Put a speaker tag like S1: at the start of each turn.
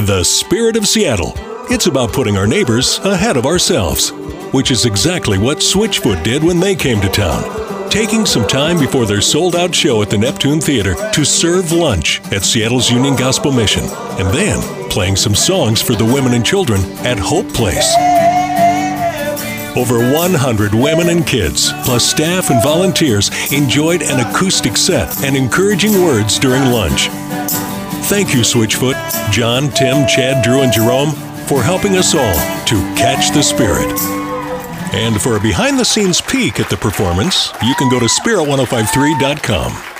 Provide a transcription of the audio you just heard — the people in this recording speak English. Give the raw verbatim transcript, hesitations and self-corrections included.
S1: The Spirit of Seattle. It's about putting our neighbors ahead of ourselves, which is exactly what Switchfoot did when they came to town. Taking some time before their sold-out show at the Neptune Theater to serve lunch at Seattle's Union Gospel Mission, and then playing some songs for the women and children at Hope Place. Over one hundred women and kids, plus staff and volunteers, enjoyed an acoustic set and encouraging words during lunch. Thank you, Switchfoot, John, Tim, Chad, Drew, and Jerome, for helping us all to catch the Spirit. And for a behind-the-scenes peek at the performance, you can go to spirit ten fifty-three dot com.